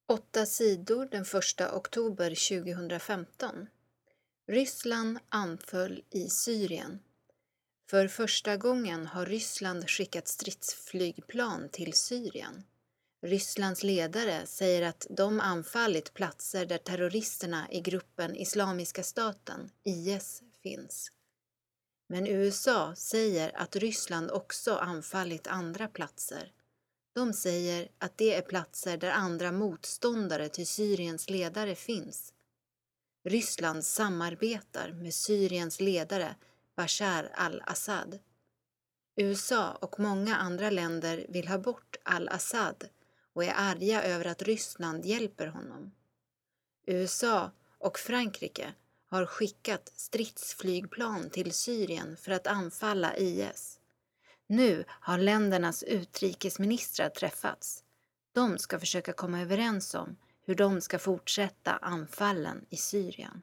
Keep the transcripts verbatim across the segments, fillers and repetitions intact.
Åtta sidor den första oktober tjugohundrafemton. Ryssland anföll i Syrien. För första gången har Ryssland skickat stridsflygplan till Syrien. Rysslands ledare säger att de anfallit platser där terroristerna i gruppen Islamiska staten, I S, finns. Men U S A säger att Ryssland också anfallit andra platser. De säger att det är platser där andra motståndare till Syriens ledare finns. Ryssland samarbetar med Syriens ledare Bashar al-Assad. U S A och många andra länder vill ha bort al-Assad och är arga över att Ryssland hjälper honom. U S A och Frankrike har skickat stridsflygplan till Syrien för att anfalla I S. Nu har ländernas utrikesministrar träffats. De ska försöka komma överens om hur de ska fortsätta anfallen i Syrien.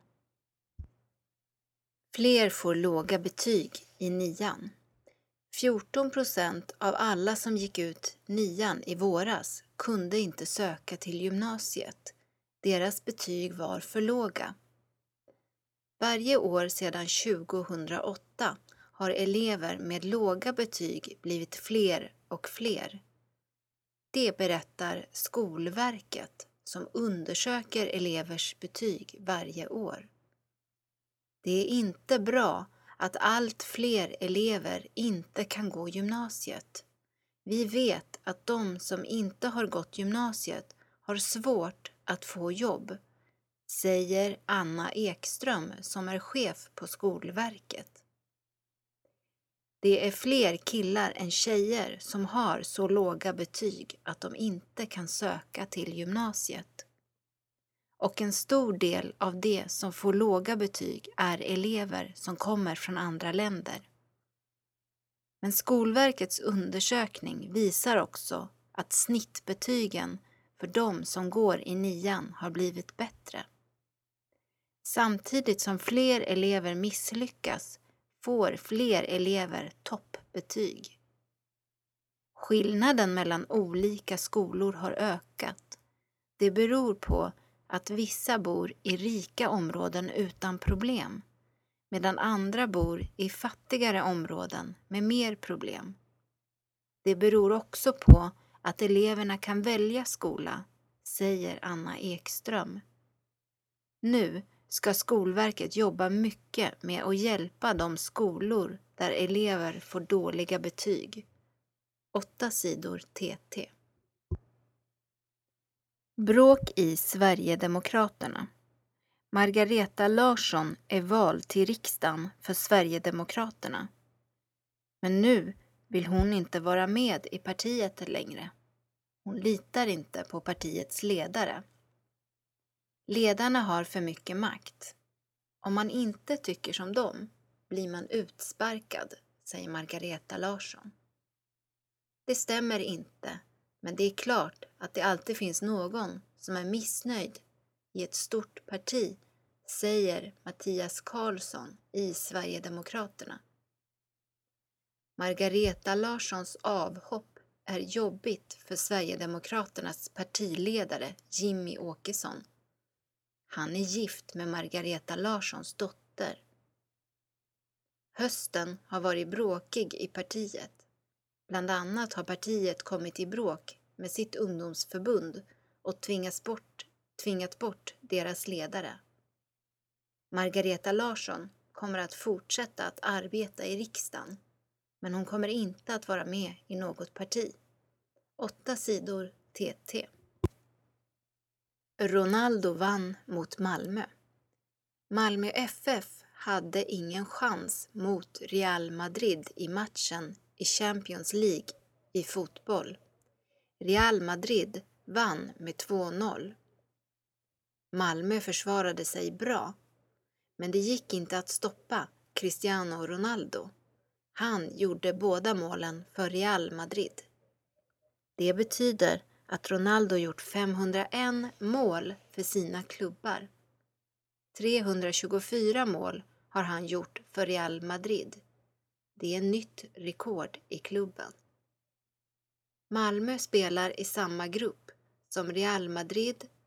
Fler får låga betyg i nian. fjorton procent av alla som gick ut nian i våras kunde inte söka till gymnasiet. Deras betyg var för låga. Varje år sedan tjugohundraåtta har elever med låga betyg blivit fler och fler. Det berättar Skolverket som undersöker elevers betyg varje år. Det är inte bra att allt fler elever inte kan gå gymnasiet. Vi vet att de som inte har gått gymnasiet har svårt att få jobb, säger Anna Ekström som är chef på Skolverket. Det är fler killar än tjejer som har så låga betyg att de inte kan söka till gymnasiet. Och en stor del av det som får låga betyg är elever som kommer från andra länder. Men Skolverkets undersökning visar också att snittbetygen för de som går i nian har blivit bättre. Samtidigt som fler elever misslyckas får fler elever toppbetyg. Skillnaden mellan olika skolor har ökat. Det beror på att vissa bor i rika områden utan problem, medan andra bor i fattigare områden med mer problem. Det beror också på att eleverna kan välja skola, säger Anna Ekström. Nu ska Skolverket jobba mycket med att hjälpa de skolor där elever får dåliga betyg. Åtta sidor T T. Bråk i Sverigedemokraterna. Margareta Larsson är vald till riksdagen för Sverigedemokraterna. Men nu vill hon inte vara med i partiet längre. Hon litar inte på partiets ledare. Ledarna har för mycket makt. Om man inte tycker som dem blir man utsparkad, säger Margareta Larsson. Det stämmer inte, men det är klart att det alltid finns någon som är missnöjd i ett stort parti, säger Mattias Karlsson i Sverigedemokraterna. Margareta Larssons avhopp är jobbigt för Sverigedemokraternas partiledare Jimmy Åkesson. Han är gift med Margareta Larssons dotter. Hösten har varit bråkig i partiet. Bland annat har partiet kommit i bråk med sitt ungdomsförbund och tvingats bort, tvingat bort deras ledare. Margareta Larsson kommer att fortsätta att arbeta i riksdagen, men hon kommer inte att vara med i något parti. Åtta sidor T T. Ronaldo vann mot Malmö. Malmö F F hade ingen chans mot Real Madrid i matchen i Champions League i fotboll. Real Madrid vann med två noll. Malmö försvarade sig bra, men det gick inte att stoppa Cristiano Ronaldo. Han gjorde båda målen för Real Madrid. Det betyder att Ronaldo gjort femhundraen mål för sina klubbar. trehundratjugofyra mål har han gjort för Real Madrid. Det är nytt rekord i klubben. Malmö spelar i samma grupp som Real Madrid,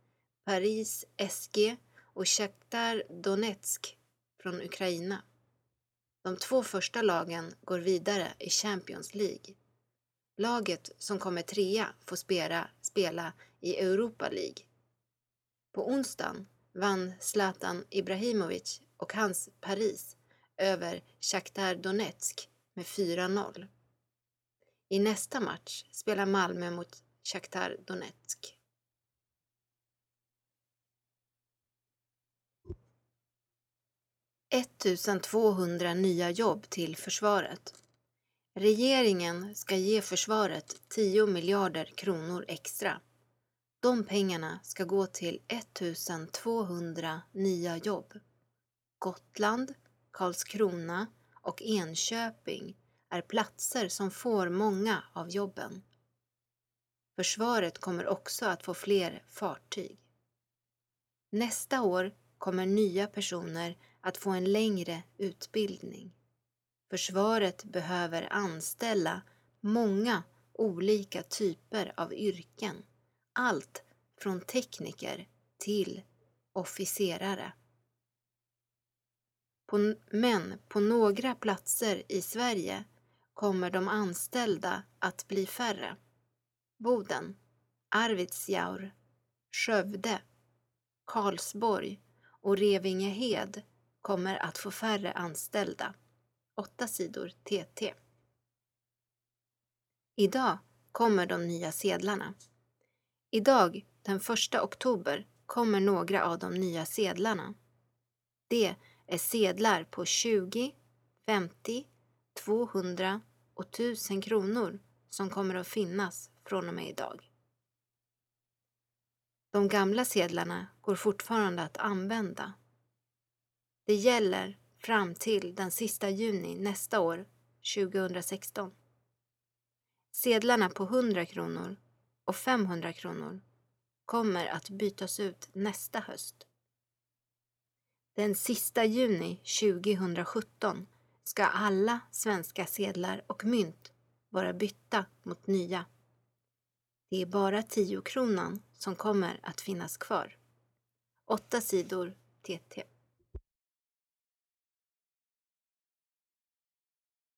Paris S G och Shakhtar Donetsk från Ukraina. De två första lagen går vidare i Champions League. Laget som kommer trea får spela, spela i Europa League. På onsdagen vann Zlatan Ibrahimovic och hans Paris över Shakhtar Donetsk med fyra noll. I nästa match spelar Malmö mot Shakhtar Donetsk. ettusentvåhundra nya jobb till försvaret. Regeringen ska ge försvaret tio miljarder kronor extra. De pengarna ska gå till ettusentvåhundra nya jobb. Gotland, Karlskrona och Enköping är platser som får många av jobben. Försvaret kommer också att få fler fartyg. Nästa år kommer nya personer att få en längre utbildning. Försvaret behöver anställa många olika typer av yrken. Allt från tekniker till officerare. På, men på några platser i Sverige kommer de anställda att bli färre. Boden, Arvidsjaur, Skövde, Karlsborg och Revingehed kommer att få färre anställda. Åtta sidor T T. Idag kommer de nya sedlarna. Idag, den första oktober, kommer några av de nya sedlarna. Det är sedlar på tjugo, femtio, tvåhundra och tusen kronor som kommer att finnas från och med idag. De gamla sedlarna går fortfarande att använda. Det gäller fram till den sista juni nästa år, tjugohundrasexton. Sedlarna på hundra kronor och femhundra kronor kommer att bytas ut nästa höst. Den sista juni tjugohundrasjutton ska alla svenska sedlar och mynt vara bytta mot nya. Det är bara tio kronan som kommer att finnas kvar. Åtta sidor T T.